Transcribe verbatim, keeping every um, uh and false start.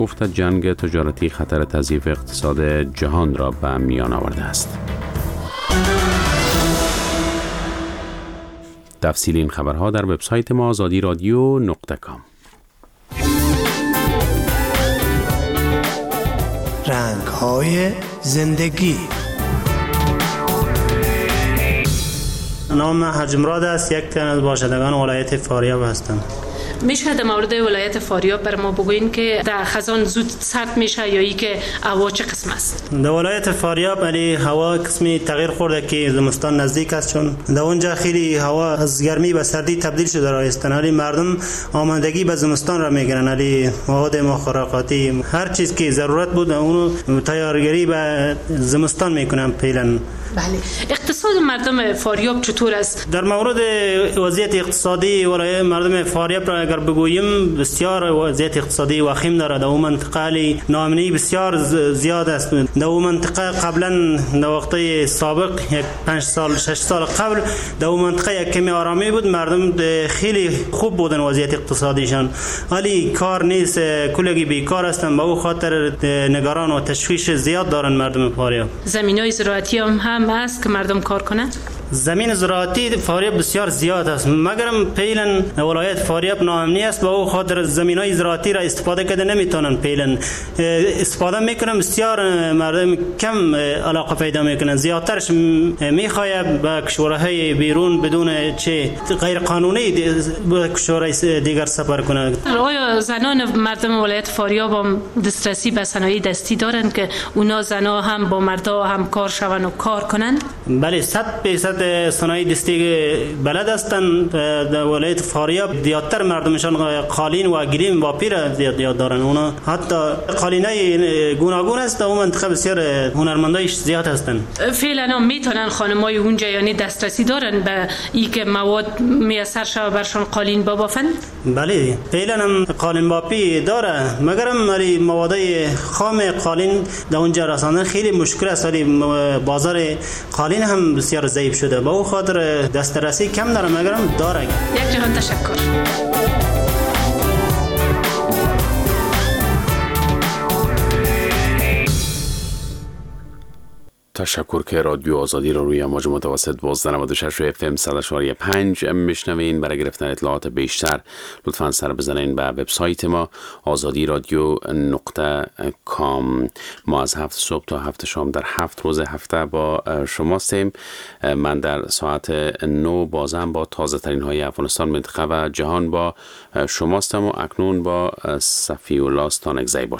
گفت جنگ تجارتی خطر تضعیف اقتصاد جهان را به میان آورده است. تفصیل این خبرها در وبسایت ما آزادی رادیو نقطه کام. رنگ‌های زندگی. نام حجمراد است، یک تن از باشندگان ولایت فاریاب هستم. میشه در مورد ولایت فاریاب بر ما بگوین که در خزان زود سرد میشه یا ای که هوا چه قسم است؟ در ولایت فاریاب علی هوا قسمی تغییر خورده که زمستان نزدیک است، چون در اونجا خیلی هوا از گرمی به سردی تبدیل شده رایستن. علی مردم آمادگی به زمستان را میگیرن، علی مواد مخدراتی هر چیز که ضرورت بود اونو تیارگری به زمستان میکنن فعلا. بله. اقتصاد مردم فاریاب چطور است؟ در مورد وضعیت اقتصادی ولایت مردم فاریاب را اگر بگوییم بسیار وضعیت اقتصادی وخیم دارد. در اون منطقه ناامنی بسیار زیاد است. در اون منطقه قبلا در وقت سابق یک پنج سال شش سال قبل در اون منطقه یک کمی آرامی بود، مردم خیلی خوب بودن وضعیت اقتصادیشان، ولی کار نیست، کلگی بیکار هستند. به او خاطر نگران و تشویش زیاد دارن مردم فاریاب. زمینای زراعتی هم هم است که مردم کار کنند؟ زمین زراعتی فاریاب بسیار زیاد است، مگرم فعلا ولایت فاریاب ناامنی است، به او خاطر زمینای زراعتی را استفاده کرده نمیتونن. فعلا استفاده میکنن، بسیار مردم کم علاقه پیدا میکنن، زیادترش میخواد به کشورهای بیرون بدون چه غیر قانونی به کشورهای دیگر سفر کنند. آیا زنان مردم ولایت فاریاب هم دسترسی به صنایع دستی دارند که اونا زنا هم با مردا هم کار شون و کار کنند؟ بله، صد درصد صنایع دستی بلد هستند. در ولایت فاریاب زیادتر مردمشان قالین و گلیم و پیر زیاد یاد دارن. اونا حتی قالینای گوناگون است. اون منطقه بسیار هنرمندایش زیاد هستند. فعلا هم میتونن خانمای اونجا یعنی دسترسی دارن به این که مواد میسر شوه برشان قالین ببافن؟ بله، فعلا هم قالین باپی داره، مگرم ولی مواد خام قالین در اونجا رساندن خیلی مشکل است، ولی بازار قالین هم بسیار ضعیف شده، به او خاطر دسترسی کم داره، مگرم داره. یک جهان تشکر. تشکر که رادیو آزادی رو روی موج متوسط دوازده نود و شش اف ام صد و چهار و پنج میشنوین. برای گرفتن اطلاعات بیشتر لطفاً سر بزنین به وبسایت ما آزادی رادیو نقطه کام. ما از هفت صبح تا هفت شام در هفت روز هفته با شما هستیم. من در ساعت نو بازم با تازه ترین های افغانستان، منطقه و جهان با شما هستم و اکنون با صفی الله ستانکزی